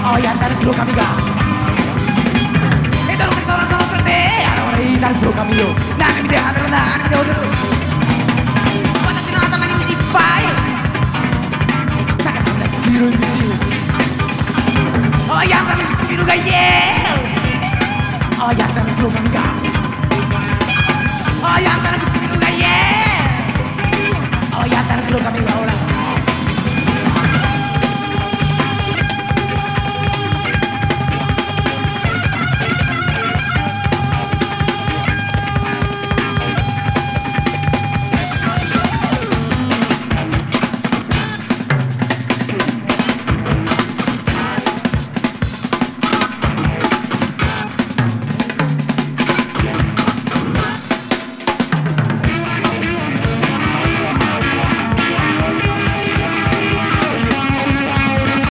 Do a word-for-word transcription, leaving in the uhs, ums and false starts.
Oh ya ntar黒髪が江戸の空の空で現れた黒髪よ何見てはめる何見て踊る私の頭にいっぱい高かった黄色い虫おいやんたの唇がイエーおいやんたの黒髪がおいやんたの唇がイエーおいやんたの黒髪がほら